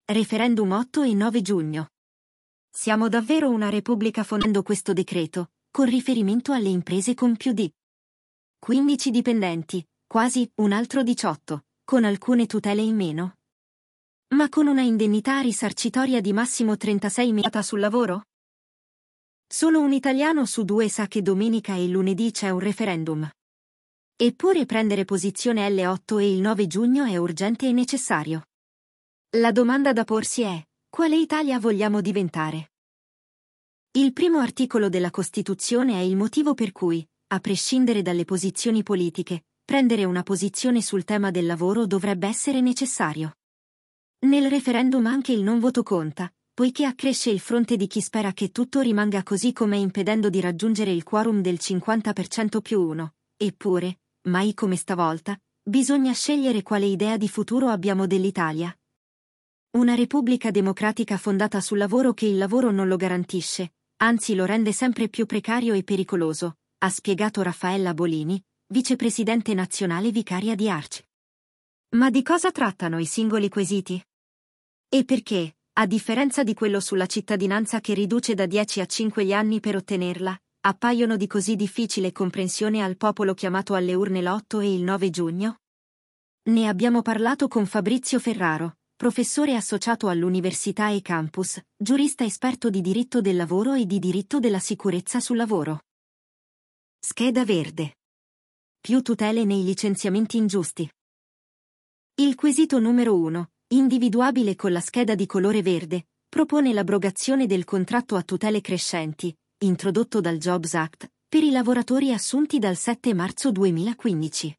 Referendum 8 e 9 giugno. Siamo davvero una repubblica fondando questo decreto, con riferimento alle imprese con più di 15 dipendenti, quasi un altro 18, con alcune tutele in meno. Ma con una indennità risarcitoria di massimo 36.000 sul lavoro? Solo un italiano su due sa che domenica e lunedì c'è un referendum. Eppure prendere posizione l'8 e il 9 giugno è urgente e necessario. La domanda da porsi è: quale Italia vogliamo diventare? Il primo articolo della Costituzione è il motivo per cui, a prescindere dalle posizioni politiche, prendere una posizione sul tema del lavoro dovrebbe essere necessario. Nel referendum anche il non voto conta, poiché accresce il fronte di chi spera che tutto rimanga così com'è impedendo di raggiungere il quorum del 50% più 1. Eppure, mai come stavolta, bisogna scegliere quale idea di futuro abbiamo dell'Italia. Una repubblica democratica fondata sul lavoro che il lavoro non lo garantisce, anzi lo rende sempre più precario e pericoloso, ha spiegato Raffaella Bolini, vicepresidente nazionale vicaria di ARCI. Ma di cosa trattano i singoli quesiti? E perché, a differenza di quello sulla cittadinanza che riduce da 10 a 5 gli anni per ottenerla, appaiono di così difficile comprensione al popolo chiamato alle urne l'8 e il 9 giugno? Ne abbiamo parlato con Fabrizio Ferraro, professore associato all'Università e Campus, giurista esperto di diritto del lavoro e di diritto della sicurezza sul lavoro. Scheda verde. Più tutele nei licenziamenti ingiusti. Il quesito numero 1, individuabile con la scheda di colore verde, propone l'abrogazione del contratto a tutele crescenti, introdotto dal Jobs Act, per i lavoratori assunti dal 7 marzo 2015.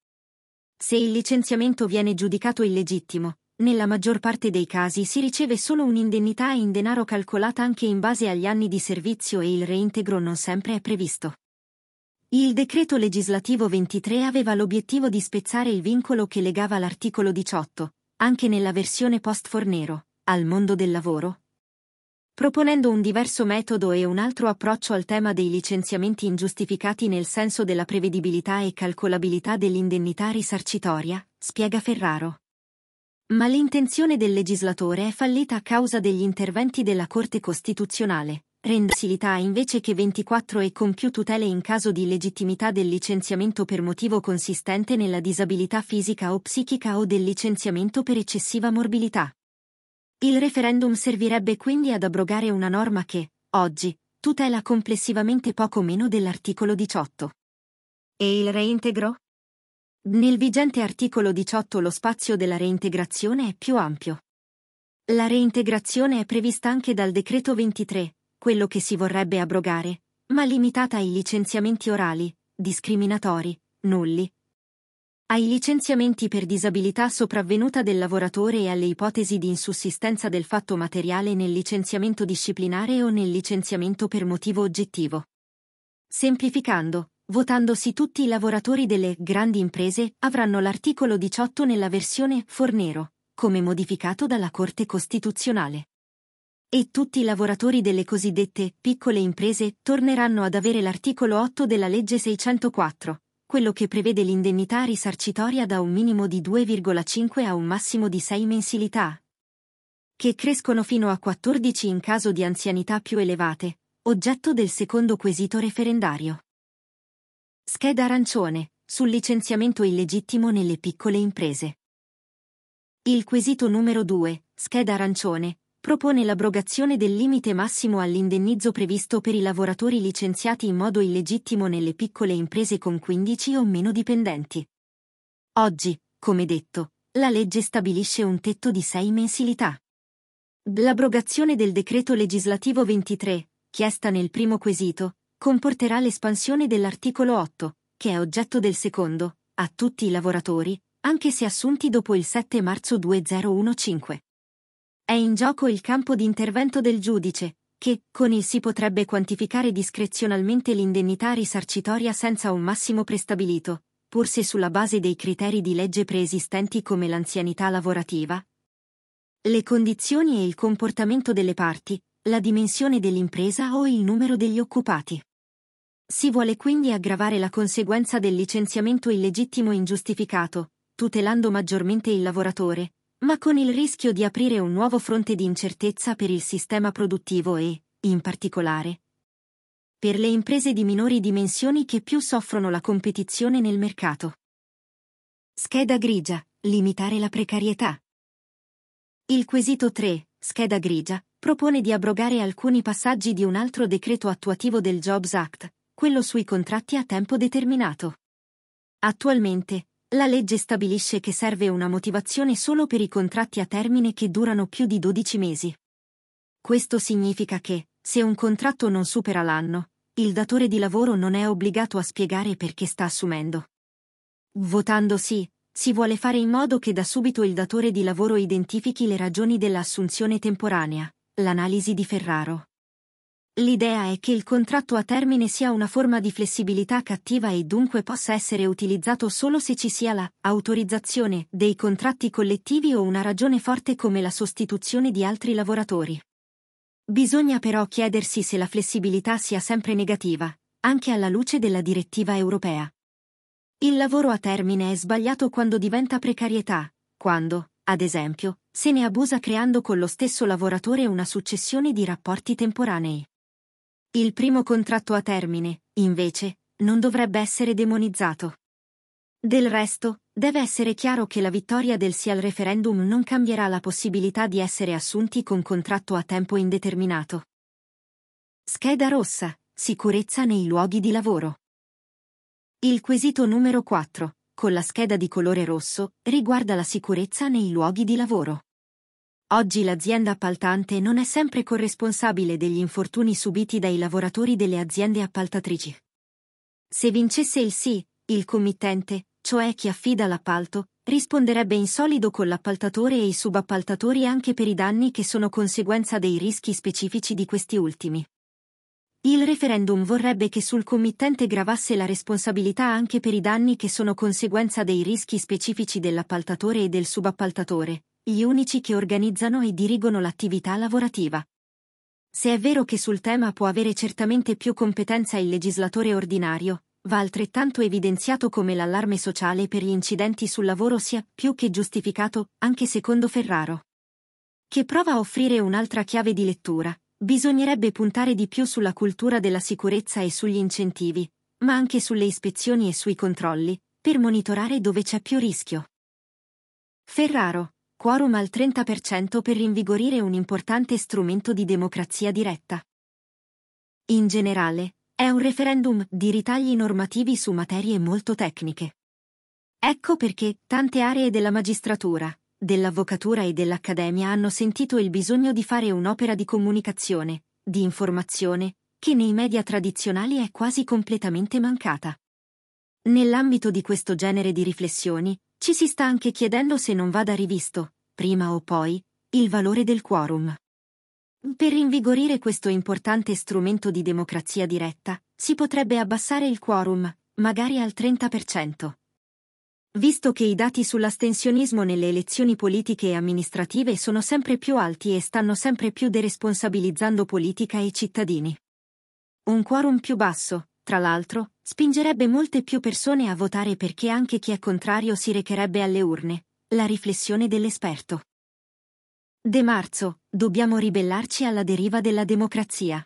Se il licenziamento viene giudicato illegittimo, nella maggior parte dei casi si riceve solo un'indennità in denaro calcolata anche in base agli anni di servizio e il reintegro non sempre è previsto. Il decreto legislativo 23 aveva l'obiettivo di spezzare il vincolo che legava l'articolo 18, anche nella versione post-Fornero, al mondo del lavoro, proponendo un diverso metodo e un altro approccio al tema dei licenziamenti ingiustificati nel senso della prevedibilità e calcolabilità dell'indennità risarcitoria, spiega Ferraro. Ma l'intenzione del legislatore è fallita a causa degli interventi della Corte Costituzionale, rendersilità invece che 24 e con più tutele in caso di illegittimità del licenziamento per motivo consistente nella disabilità fisica o psichica o del licenziamento per eccessiva morbilità. Il referendum servirebbe quindi ad abrogare una norma che, oggi, tutela complessivamente poco meno dell'articolo 18. E il reintegro? Nel vigente articolo 18 lo spazio della reintegrazione è più ampio. La reintegrazione è prevista anche dal decreto 23, quello che si vorrebbe abrogare, ma limitata ai licenziamenti orali, discriminatori, nulli, ai licenziamenti per disabilità sopravvenuta del lavoratore e alle ipotesi di insussistenza del fatto materiale nel licenziamento disciplinare o nel licenziamento per motivo oggettivo. Semplificando, votandosi tutti i lavoratori delle grandi imprese avranno l'articolo 18 nella versione Fornero, come modificato dalla Corte Costituzionale. E tutti i lavoratori delle cosiddette piccole imprese torneranno ad avere l'articolo 8 della legge 604, quello che prevede l'indennità risarcitoria da un minimo di 2,5 a un massimo di 6 mensilità, che crescono fino a 14 in caso di anzianità più elevate, oggetto del secondo quesito referendario. Scheda arancione, sul licenziamento illegittimo nelle piccole imprese. Il quesito numero 2, scheda arancione, propone l'abrogazione del limite massimo all'indennizzo previsto per i lavoratori licenziati in modo illegittimo nelle piccole imprese con 15 o meno dipendenti. Oggi, come detto, la legge stabilisce un tetto di 6 mensilità. L'abrogazione del decreto legislativo 23, chiesta nel primo quesito, comporterà l'espansione dell'articolo 8, che è oggetto del secondo, a tutti i lavoratori, anche se assunti dopo il 7 marzo 2015. È in gioco il campo di intervento del giudice, che, con il si potrebbe quantificare discrezionalmente l'indennità risarcitoria senza un massimo prestabilito, pur se sulla base dei criteri di legge preesistenti come l'anzianità lavorativa, le condizioni e il comportamento delle parti, la dimensione dell'impresa o il numero degli occupati. Si vuole quindi aggravare la conseguenza del licenziamento illegittimo e ingiustificato, tutelando maggiormente il lavoratore, ma con il rischio di aprire un nuovo fronte di incertezza per il sistema produttivo e, in particolare, per le imprese di minori dimensioni che più soffrono la competizione nel mercato. Scheda grigia, limitare la precarietà. Il quesito 3, scheda grigia, propone di abrogare alcuni passaggi di un altro decreto attuativo del Jobs Act, quello sui contratti a tempo determinato. Attualmente, la legge stabilisce che serve una motivazione solo per i contratti a termine che durano più di 12 mesi. Questo significa che, se un contratto non supera l'anno, il datore di lavoro non è obbligato a spiegare perché sta assumendo. Votando sì, si vuole fare in modo che da subito il datore di lavoro identifichi le ragioni dell'assunzione temporanea, l'analisi di Ferraro. L'idea è che il contratto a termine sia una forma di flessibilità cattiva e dunque possa essere utilizzato solo se ci sia la autorizzazione dei contratti collettivi o una ragione forte come la sostituzione di altri lavoratori. Bisogna però chiedersi se la flessibilità sia sempre negativa, anche alla luce della direttiva europea. Il lavoro a termine è sbagliato quando diventa precarietà, quando, ad esempio, se ne abusa creando con lo stesso lavoratore una successione di rapporti temporanei. Il primo contratto a termine, invece, non dovrebbe essere demonizzato. Del resto, deve essere chiaro che la vittoria del sì al referendum non cambierà la possibilità di essere assunti con contratto a tempo indeterminato. Scheda rossa, sicurezza nei luoghi di lavoro. Il quesito numero 4, con la scheda di colore rosso, riguarda la sicurezza nei luoghi di lavoro. Oggi l'azienda appaltante non è sempre corresponsabile degli infortuni subiti dai lavoratori delle aziende appaltatrici. Se vincesse il sì, il committente, cioè chi affida l'appalto, risponderebbe in solido con l'appaltatore e i subappaltatori anche per i danni che sono conseguenza dei rischi specifici di questi ultimi. Il referendum vorrebbe che sul committente gravasse la responsabilità anche per i danni che sono conseguenza dei rischi specifici dell'appaltatore e del subappaltatore, gli unici che organizzano e dirigono l'attività lavorativa. Se è vero che sul tema può avere certamente più competenza il legislatore ordinario, va altrettanto evidenziato come l'allarme sociale per gli incidenti sul lavoro sia più che giustificato, anche secondo Ferraro. Che prova a offrire un'altra chiave di lettura, bisognerebbe puntare di più sulla cultura della sicurezza e sugli incentivi, ma anche sulle ispezioni e sui controlli, per monitorare dove c'è più rischio. Ferraro. Quorum al 30% per rinvigorire un importante strumento di democrazia diretta. In generale, è un referendum di ritagli normativi su materie molto tecniche. Ecco perché tante aree della magistratura, dell'avvocatura e dell'accademia hanno sentito il bisogno di fare un'opera di comunicazione, di informazione, che nei media tradizionali è quasi completamente mancata. Nell'ambito di questo genere di riflessioni, ci si sta anche chiedendo se non vada rivisto, prima o poi, il valore del quorum. Per rinvigorire questo importante strumento di democrazia diretta, si potrebbe abbassare il quorum, magari al 30%. Visto che i dati sull'astensionismo nelle elezioni politiche e amministrative sono sempre più alti e stanno sempre più deresponsabilizzando politica e cittadini. Un quorum più basso, tra l'altro, spingerebbe molte più persone a votare perché anche chi è contrario si recherebbe alle urne. La riflessione dell'esperto. De Marzo, dobbiamo ribellarci alla deriva della democrazia.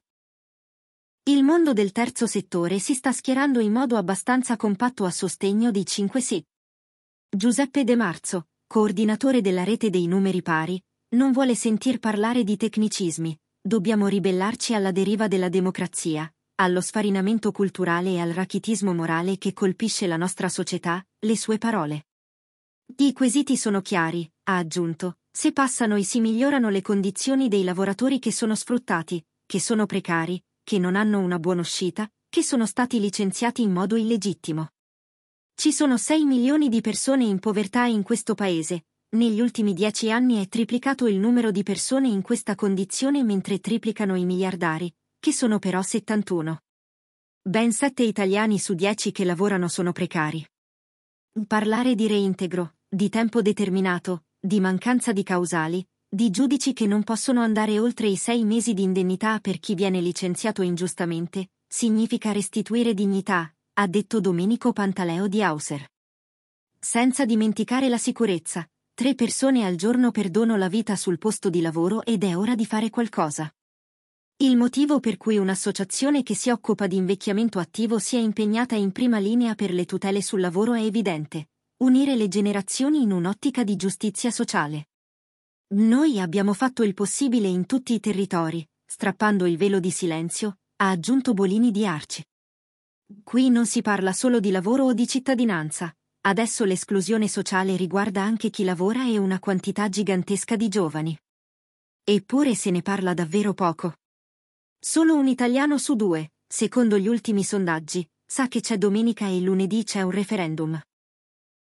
Il mondo del terzo settore si sta schierando in modo abbastanza compatto a sostegno di 5 sì. Giuseppe De Marzo, coordinatore della rete dei numeri pari, non vuole sentir parlare di tecnicismi, dobbiamo ribellarci alla deriva della democrazia, allo sfarinamento culturale e al rachitismo morale che colpisce la nostra società, le sue parole. I quesiti sono chiari, ha aggiunto, se passano e si migliorano le condizioni dei lavoratori che sono sfruttati, che sono precari, che non hanno una buona uscita, che sono stati licenziati in modo illegittimo. Ci sono 6 milioni di persone in povertà in questo paese, negli ultimi 10 anni è triplicato il numero di persone in questa condizione mentre triplicano i miliardari, che sono però 71. Ben 7 italiani su 10 che lavorano sono precari. Parlare di reintegro, di tempo determinato, di mancanza di causali, di giudici che non possono andare oltre i 6 mesi di indennità per chi viene licenziato ingiustamente, significa restituire dignità, ha detto Domenico Pantaleo di Auser. Senza dimenticare la sicurezza, 3 persone al giorno perdono la vita sul posto di lavoro ed è ora di fare qualcosa. Il motivo per cui un'associazione che si occupa di invecchiamento attivo si è impegnata in prima linea per le tutele sul lavoro è evidente: unire le generazioni in un'ottica di giustizia sociale. Noi abbiamo fatto il possibile in tutti i territori, strappando il velo di silenzio, ha aggiunto Bolini di Arci. Qui non si parla solo di lavoro o di cittadinanza. Adesso l'esclusione sociale riguarda anche chi lavora e una quantità gigantesca di giovani. Eppure se ne parla davvero poco. Solo un italiano su 2, secondo gli ultimi sondaggi, sa che c'è domenica e lunedì c'è un referendum.